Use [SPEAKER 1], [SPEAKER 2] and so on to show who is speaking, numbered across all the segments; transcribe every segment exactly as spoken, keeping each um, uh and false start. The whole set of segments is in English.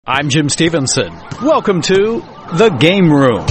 [SPEAKER 1] I'm Jim Stevenson. Welcome to The Game Room.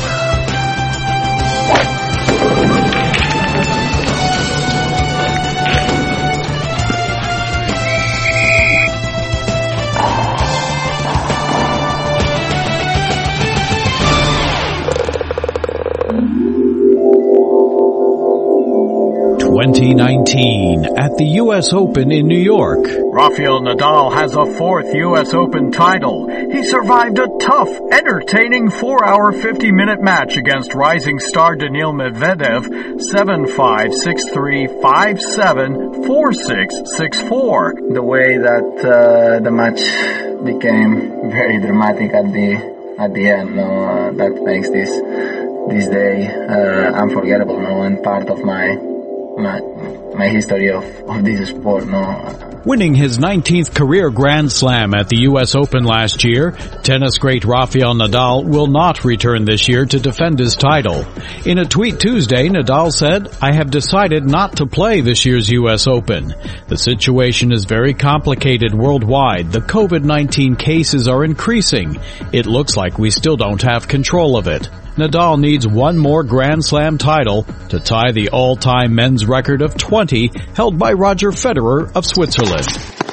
[SPEAKER 1] twenty nineteen at the U S Open in New York.
[SPEAKER 2] Rafael Nadal has a fourth U S Open title. He survived a tough, entertaining four-hour, fifty-minute match against rising star Daniil Medvedev, seven five, six three, five seven, four six, six four.
[SPEAKER 3] The way that uh, the match became very dramatic at the at the end, no, uh, that makes this this day uh, unforgettable, no, and part of my My, my history of, of this sport, no.
[SPEAKER 1] Winning his nineteenth career Grand Slam at the U S Open last year, tennis great Rafael Nadal will not return this year to defend his title. In a tweet Tuesday, Nadal said, "I have decided not to play this year's U S Open. The situation is very complicated worldwide. The COVID nineteen cases are increasing. It looks like we still don't have control of it." Nadal needs one more Grand Slam title to tie the all-time men's record of twenty held by Roger Federer of Switzerland.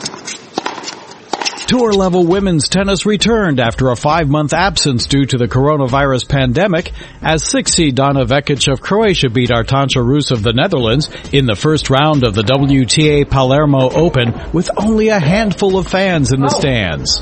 [SPEAKER 1] Tour-level women's tennis returned after a five-month absence due to the coronavirus pandemic as six-seed Dana Vekic of Croatia beat Arantxa Rus of the Netherlands in the first round of the W T A Palermo Open with only a handful of fans in the stands.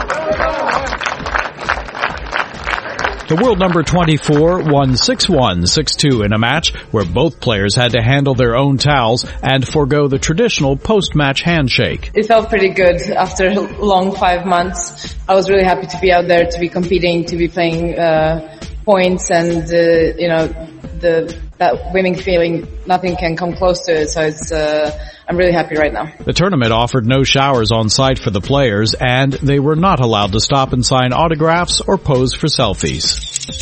[SPEAKER 1] The world number twenty-four won six one, six two in a match where both players had to handle their own towels and forego the traditional post-match handshake.
[SPEAKER 4] It felt pretty good after a long five months. I was really happy to be out there, to be competing, to be playing uh, points, and uh, you know, the that winning feeling, nothing can come close to it. So it's uh, I'm really happy right now.
[SPEAKER 1] The tournament offered no showers on site for the players, and they were not allowed to stop and sign autographs or pose for selfies.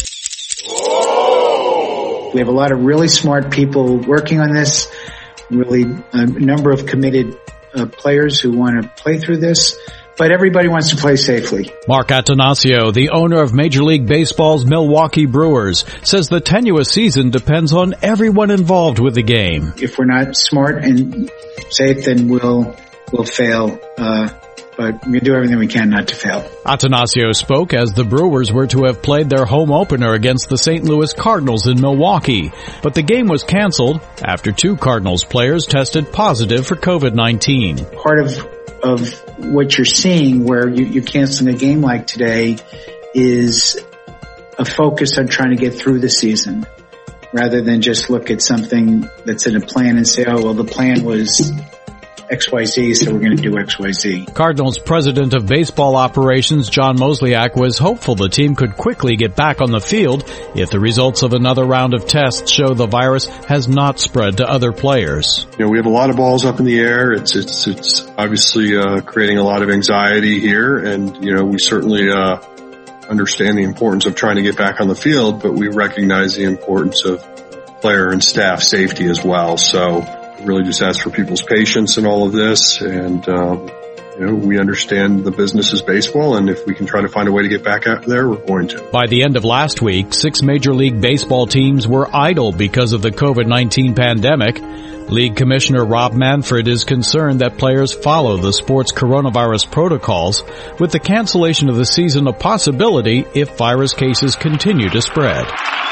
[SPEAKER 5] We have a lot of really smart people working on this, really a number of committed uh, players who want to play through this, but everybody wants to play safely.
[SPEAKER 1] Mark Attanasio, the owner of Major League Baseball's Milwaukee Brewers, says the tenuous season depends on everyone involved with the game.
[SPEAKER 5] If we're not smart and safe, then we'll we'll fail. Uh, but we do everything we can not to fail.
[SPEAKER 1] Attanasio spoke as the Brewers were to have played their home opener against the Saint Louis Cardinals in Milwaukee, but the game was canceled after two Cardinals players tested positive for COVID nineteen.
[SPEAKER 5] Part of of what you're seeing where you, you're canceling a game like today is a focus on trying to get through the season rather than just look at something that's in a plan and say, oh, well, the plan was X Y Z, so we're going to do X Y Z.
[SPEAKER 1] Cardinals president of baseball operations, John Mozeliak, was hopeful the team could quickly get back on the field if the results of another round of tests show the virus has not spread to other players.
[SPEAKER 6] You know, we have a lot of balls up in the air. It's it's it's obviously uh, creating a lot of anxiety here, and you know, we certainly uh, understand the importance of trying to get back on the field, but we recognize the importance of player and staff safety as well. So really just ask for people's patience in all of this, and um, you know, we understand the business is baseball, and if we can try to find a way to get back out there, we're going to.
[SPEAKER 1] By the end of last week, six Major League Baseball teams were idle because of the COVID nineteen pandemic. League Commissioner Rob Manfred is concerned that players follow the sport's coronavirus protocols, with the cancellation of the season a possibility if virus cases continue to spread.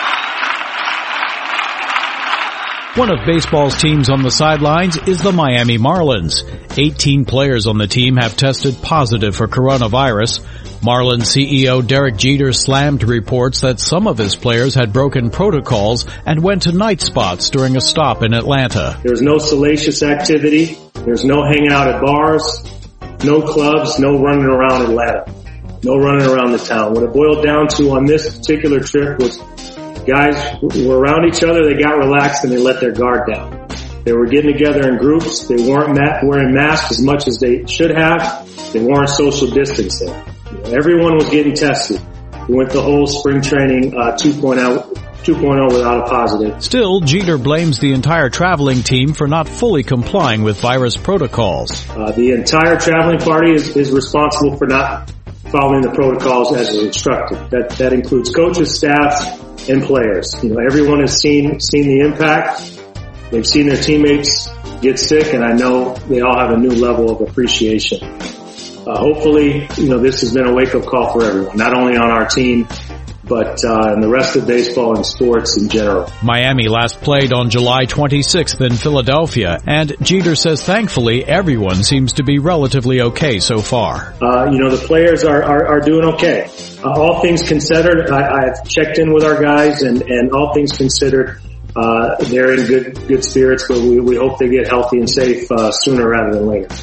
[SPEAKER 1] One of baseball's teams on the sidelines is the Miami Marlins. eighteen players on the team have tested positive for coronavirus. Marlins C E O Derek Jeter slammed reports that some of his players had broken protocols and went to night spots during a stop in Atlanta.
[SPEAKER 7] There's no salacious activity. There's no hanging out at bars, no clubs, no running around Atlanta, no running around the town. What it boiled down to on this particular trip was guys were around each other, they got relaxed, and they let their guard down. They were getting together in groups. They weren't ma- wearing masks as much as they should have. They weren't social distancing. You know, everyone was getting tested. We went the whole spring training uh, two point oh without a positive.
[SPEAKER 1] Still, Jeter blames the entire traveling team for not fully complying with virus protocols.
[SPEAKER 7] Uh, the entire traveling party is, is responsible for not following the protocols as is instructed. That that includes coaches, staff, and players. You know, everyone has seen seen the impact. They've seen their teammates get sick, and I know they all have a new level of appreciation. Uh, hopefully, you know, this has been a wake-up call for everyone, not only on our team, but uh, in the rest of baseball and sports in general.
[SPEAKER 1] Miami last played on July twenty-sixth in Philadelphia, and Jeter says thankfully everyone seems to be relatively okay so far.
[SPEAKER 7] Uh, you know, the players are, are, are doing okay. Uh, all things considered, I, I've checked in with our guys, and, and all things considered, uh, they're in good good spirits, but we, we hope they get healthy and safe uh, sooner rather than later.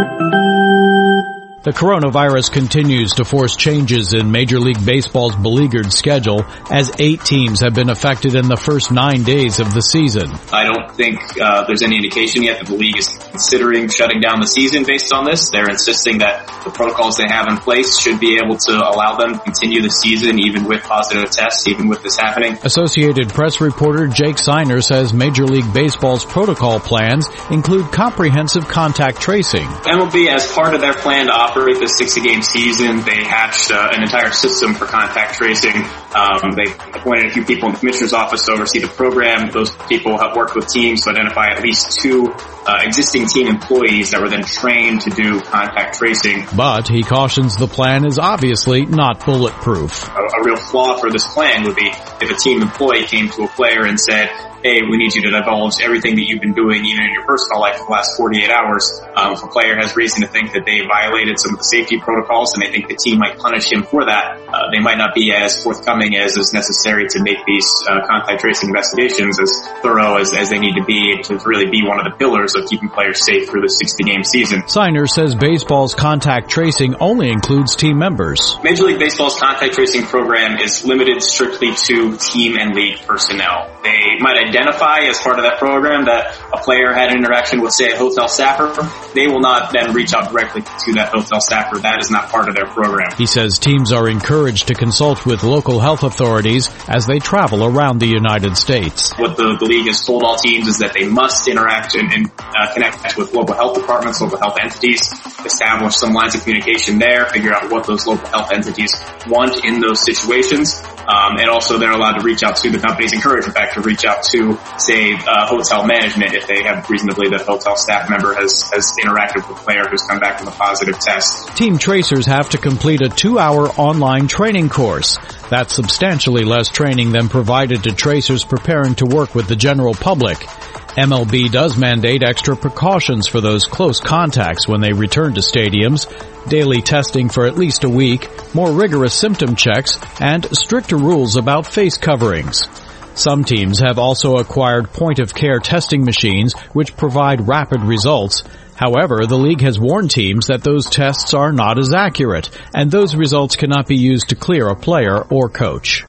[SPEAKER 1] The coronavirus continues to force changes in Major League Baseball's beleaguered schedule as eight teams have been affected in the first nine days of the season.
[SPEAKER 8] I don't think uh, there's any indication yet that the league is considering shutting down the season based on this. They're insisting that the protocols they have in place should be able to allow them to continue the season even with positive tests, even with this happening.
[SPEAKER 1] Associated Press reporter Jake Seiner says Major League Baseball's protocol plans include comprehensive contact tracing.
[SPEAKER 8] M L B, as part of their plan to operate the sixty-game season, they hatched uh, an entire system for contact tracing. Um, they appointed a few people in the commissioner's office to oversee the program. Those people have worked with teams to identify at least two uh, existing team employees that were then trained to do contact tracing.
[SPEAKER 1] But he cautions the plan is obviously not bulletproof.
[SPEAKER 8] A, a real flaw for this plan would be if a team employee came to a player and said, hey, we need you to divulge everything that you've been doing even in your personal life for the last forty-eight hours. Um, if a player has reason to think that they violated some of the safety protocols and they think the team might punish him for that, uh, they might not be as forthcoming as is necessary to make these uh, contact tracing investigations as thorough as, as they need to be to really be one of the pillars of keeping players safe through the sixty-game season.
[SPEAKER 1] Seiner says baseball's contact tracing only includes team members.
[SPEAKER 8] Major League Baseball's contact tracing program is limited strictly to team and league personnel. They might identify as part of that program that a player had an interaction with, say, a hotel staffer. They will not then reach out directly to that hotel staffer. That is not part of their program.
[SPEAKER 1] He says teams are encouraged to consult with local health authorities as they travel around the United States.
[SPEAKER 8] What the, the league has told all teams is that they must interact and, and uh, connect with local health departments, local health entities, establish some lines of communication there, figure out what those local health entities want in those situations. Um, and also they're allowed to reach out to the companies, encourage in fact to reach out to, say, uh, hotel management if they have reason to believe that a hotel staff member has, has interacted with a player who's come back with a positive test.
[SPEAKER 1] Team tracers have to complete a two-hour online training course. That's substantially less training than provided to tracers preparing to work with the general public. M L B does mandate extra precautions for those close contacts when they return to stadiums, daily testing for at least a week, more rigorous symptom checks, and stricter rules about face coverings. Some teams have also acquired point-of-care testing machines which provide rapid results. However, the league has warned teams that those tests are not as accurate, and those results cannot be used to clear a player or coach.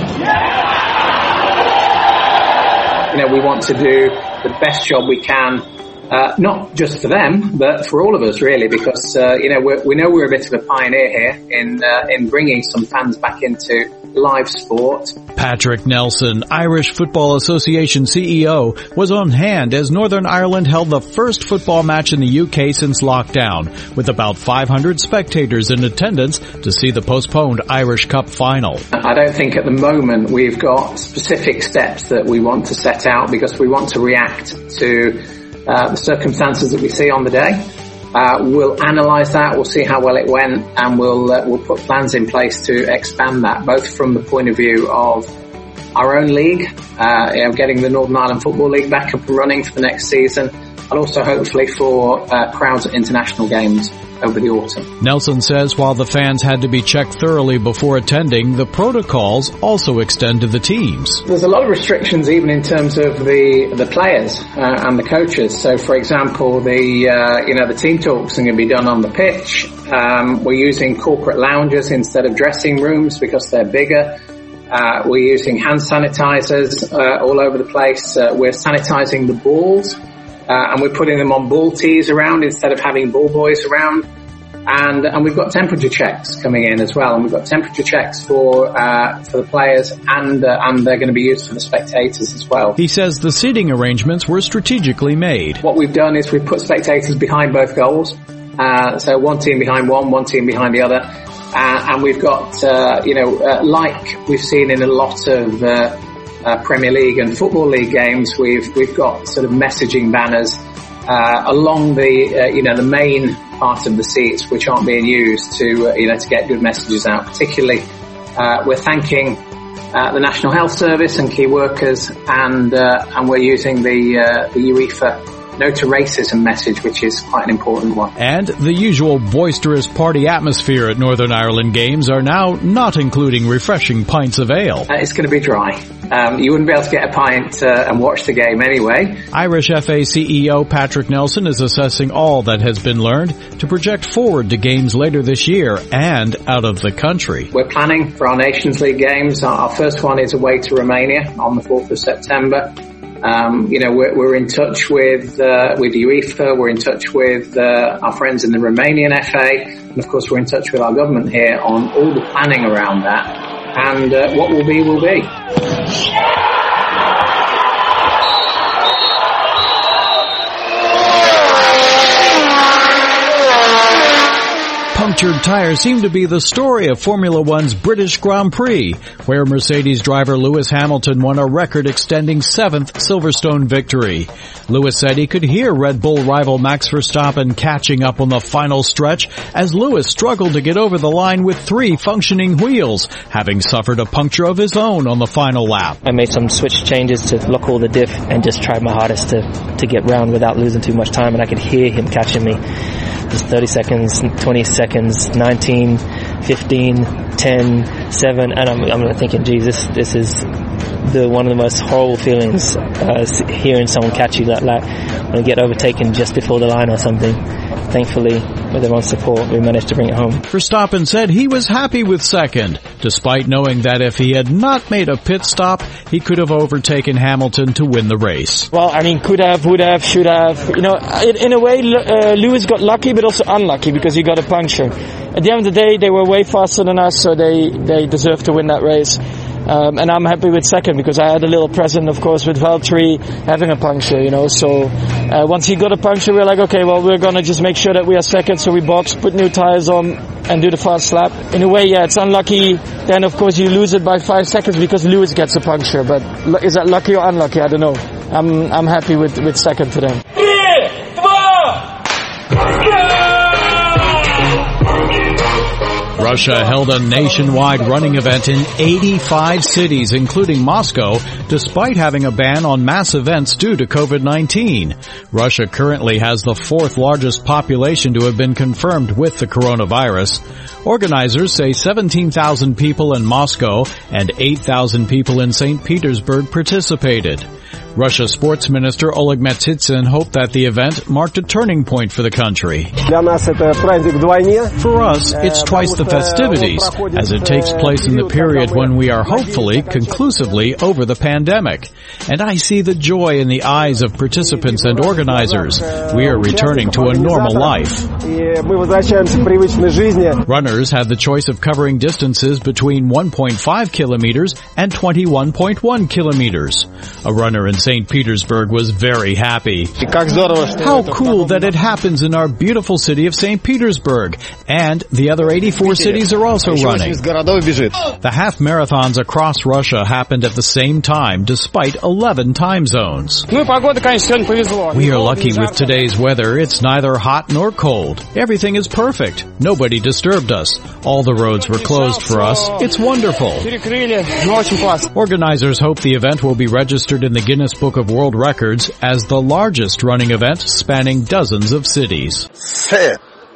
[SPEAKER 9] You know, we want to do the best job we can, uh, not just for them, but for all of us, really, because, uh, you know, we're, we know we're a bit of a pioneer here in, uh, in bringing some fans back into live sport.
[SPEAKER 1] Patrick Nelson, Irish Football Association C E O, was on hand as Northern Ireland held the first football match in the U K since lockdown, with about five hundred spectators in attendance to see the postponed Irish Cup final.
[SPEAKER 9] I don't think at the moment we've got specific steps that we want to set out because we want to react to uh, the circumstances that we see on the day. Uh, we'll analyse that, we'll see how well it went, and we'll uh, we'll put plans in place to expand that, both from the point of view of our own league, uh, you know, getting the Northern Ireland Football League back up and running for the next season, and also hopefully for uh, crowds at international games over the autumn.
[SPEAKER 1] Nelson says while the fans had to be checked thoroughly before attending, the protocols also extend to the teams.
[SPEAKER 9] There's a lot of restrictions even in terms of the the players uh, and the coaches. So, for example, the uh, you know the team talks are going to be done on the pitch. Um, we're using corporate lounges instead of dressing rooms because they're bigger. Uh, we're using hand sanitizers uh, all over the place. Uh, we're sanitizing the balls. Uh, and we're putting them on ball tees around instead of having ball boys around. And, and we've got temperature checks coming in as well. And we've got temperature checks for, uh, for the players and, uh, and they're going to be used for the spectators as well.
[SPEAKER 1] He says the seating arrangements were strategically made.
[SPEAKER 9] What we've done is we've put spectators behind both goals. Uh, so one team behind one, one team behind the other. Uh, and we've got, uh, you know, uh, like we've seen in a lot of uh, uh, Premier League and Football League games, we've we've got sort of messaging banners uh, along the, uh, you know, the main part of the seats which aren't being used to, uh, you know, to get good messages out. Particularly, uh, we're thanking uh, the National Health Service and key workers, and uh, and we're using the uh, the UEFA No to Racism message, which is quite an important one.
[SPEAKER 1] And the usual boisterous party atmosphere at Northern Ireland games are now not including refreshing pints of ale.
[SPEAKER 9] Uh, it's going to be dry. Um, you wouldn't be able to get a pint uh, and watch the game anyway.
[SPEAKER 1] Irish F A C E O Patrick Nelson is assessing all that has been learned to project forward to games later this year and out of the country.
[SPEAKER 9] We're planning for our Nations League games. Our first one is away to Romania on the fourth of September. Um, you know, we're, we're in touch with, uh, with UEFA, we're in touch with, uh, our friends in the Romanian F A, and of course we're in touch with our government here on all the planning around that, and, uh, what will be, will be.
[SPEAKER 1] Punctured tires seem to be the story of Formula One's British Grand Prix, where Mercedes driver Lewis Hamilton won a record-extending seventh Silverstone victory. Lewis said he could hear Red Bull rival Max Verstappen catching up on the final stretch as Lewis struggled to get over the line with three functioning wheels, having suffered a puncture of his own on the final lap.
[SPEAKER 10] I made some switch changes to lock all the diff and just tried my hardest to, to get round without losing too much time, and I could hear him catching me. Just thirty seconds, twenty seconds, nineteen, fifteen, ten, seven, and I'm, I'm thinking, geez, this, this is the, one of the most horrible feelings, uh, hearing someone catch you that lap, when you get overtaken just before the line or something. Thankfully, with everyone's support, we managed to bring it home.
[SPEAKER 1] Verstappen said he was happy with second, despite knowing that if he had not made a pit stop, he could have overtaken Hamilton to win the race.
[SPEAKER 10] Well, I mean, could have, would have, should have. You know, in, in a way, uh, Lewis got lucky, but also unlucky because he got a puncture. At the end of the day, they were way faster than us, so they, they deserved to win that race. Um, and I'm happy with second because I had a little present, of course, with Valtteri having a puncture, you know. So uh, once he got a puncture, we were like, okay, well, we're going to just make sure that we are second. So we box, put new tires on, and do the fast lap. In a way, yeah, it's unlucky. Then, of course, you lose it by five seconds because Lewis gets a puncture. But is that lucky or unlucky? I don't know. I'm I'm happy with, with second for them.
[SPEAKER 1] Russia held a nationwide running event in eighty-five cities, including Moscow, despite having a ban on mass events due to COVID nineteen. Russia currently has the fourth largest population to have been confirmed with the coronavirus. Organizers say seventeen thousand people in Moscow and eight thousand people in Saint Petersburg participated. Russia Sports Minister Oleg Matsitsin hoped that the event marked a turning point for the country. For us, it's twice the festivities, as it takes place in the period when we are hopefully conclusively over the pandemic. And I see the joy in the eyes of participants and organizers. We are returning to a normal life. Runners had the choice of covering distances between one point five kilometers and twenty-one point one kilometers. A runner in Saint Petersburg was very happy. How cool that it happens in our beautiful city of Saint Petersburg, and the other eighty-four cities are also running. The half marathons across Russia happened at the same time, despite eleven time zones. We are lucky with today's weather. It's neither hot nor cold. Everything is perfect. Nobody disturbed us. All the roads were closed for us. It's wonderful. Organizers hope the event will be registered in the Guinness Book of World Records as the largest running event spanning dozens of cities.
[SPEAKER 11] Fair.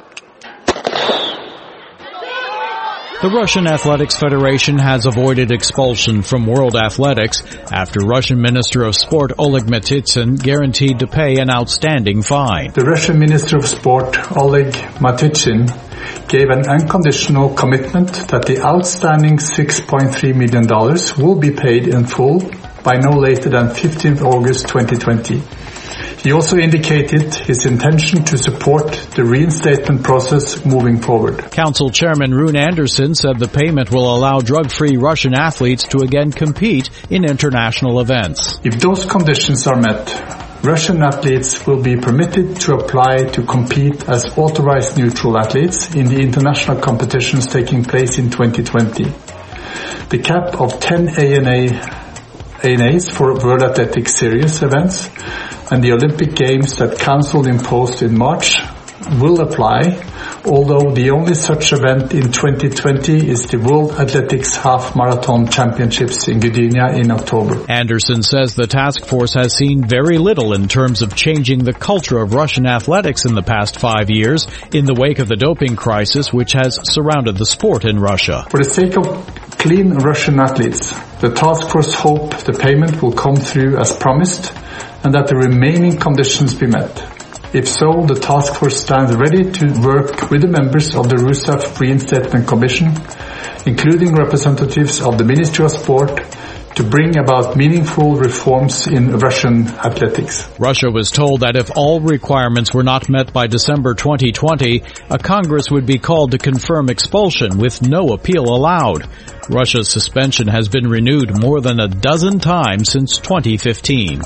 [SPEAKER 1] The Russian Athletics Federation has avoided expulsion from World Athletics after Russian Minister of Sport Oleg Matsitsin guaranteed to pay an outstanding fine.
[SPEAKER 12] The Russian Minister of Sport Oleg Matsitsin gave an unconditional commitment that the outstanding six point three million dollars will be paid in full by no later than fifteenth of August twenty twenty. He also indicated his intention to support the reinstatement process moving forward.
[SPEAKER 1] Council Chairman Rune Anderson said the payment will allow drug-free Russian athletes to again compete in international events.
[SPEAKER 12] If those conditions are met, Russian athletes will be permitted to apply to compete as authorized neutral athletes in the international competitions taking place in twenty twenty. The cap of ten A N A A N As for World Athletics Series events and the Olympic Games that Council imposed in March will apply, although the only such event in twenty twenty is the World Athletics Half Marathon Championships in Gdynia in October.
[SPEAKER 1] Anderson says the task force has seen very little in terms of changing the culture of Russian athletics in the past five years in the wake of the doping crisis which has surrounded the sport in Russia.
[SPEAKER 12] For the sake of clean Russian athletes, the task force hope the payment will come through as promised and that the remaining conditions be met. If so, the task force stands ready to work with the members of the RUSAF Reinstatement Commission, including representatives of the Ministry of Sport, to bring about meaningful reforms in Russian athletics.
[SPEAKER 1] Russia was told that if all requirements were not met by December twenty twenty, a Congress would be called to confirm expulsion with no appeal allowed. Russia's suspension has been renewed more than a dozen times since twenty fifteen.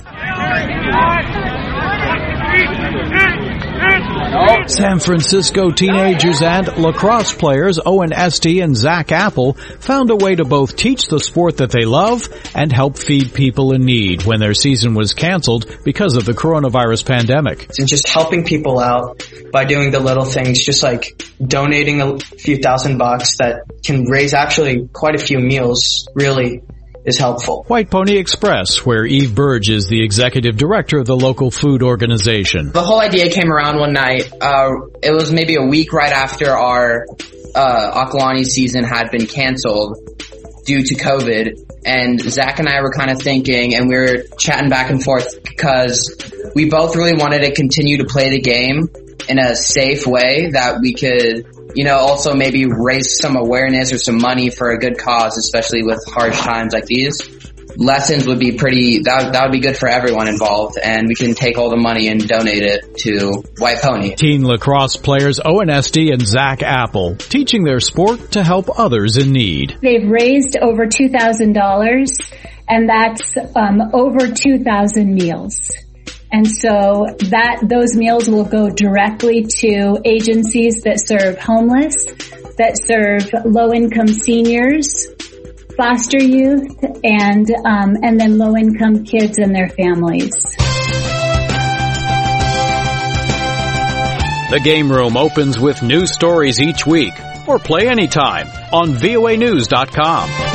[SPEAKER 1] San Francisco teenagers and lacrosse players Owen Esty and Zach Apple found a way to both teach the sport that they love and help feed people in need when their season was canceled because of the coronavirus pandemic.
[SPEAKER 11] And just helping people out by doing the little things, just like donating a few thousand bucks that can raise actually quite a few meals, really is helpful.
[SPEAKER 1] White Pony Express, where Eve Burge is the executive director of the local food organization.
[SPEAKER 13] The whole idea came around one night. Uh, it was maybe a week right after our uh, Akalani season had been canceled due to COVID. And Zach and I were kind of thinking, and we were chatting back and forth because we both really wanted to continue to play the game in a safe way that we could, you know, also maybe raise some awareness or some money for a good cause, especially with harsh times like these. Lessons would be pretty, that, that would be good for everyone involved, and we can take all the money and donate it to White Pony.
[SPEAKER 1] Teen lacrosse players Owen Esty and Zach Apple, teaching their sport to help others in need.
[SPEAKER 14] They've raised over two thousand dollars, and that's um, over two thousand meals. And so that those meals will go directly to agencies that serve homeless, that serve low-income seniors, foster youth, and um, and then low-income kids and their families.
[SPEAKER 1] The Game Room opens with new stories each week, or play anytime on V O A news dot com.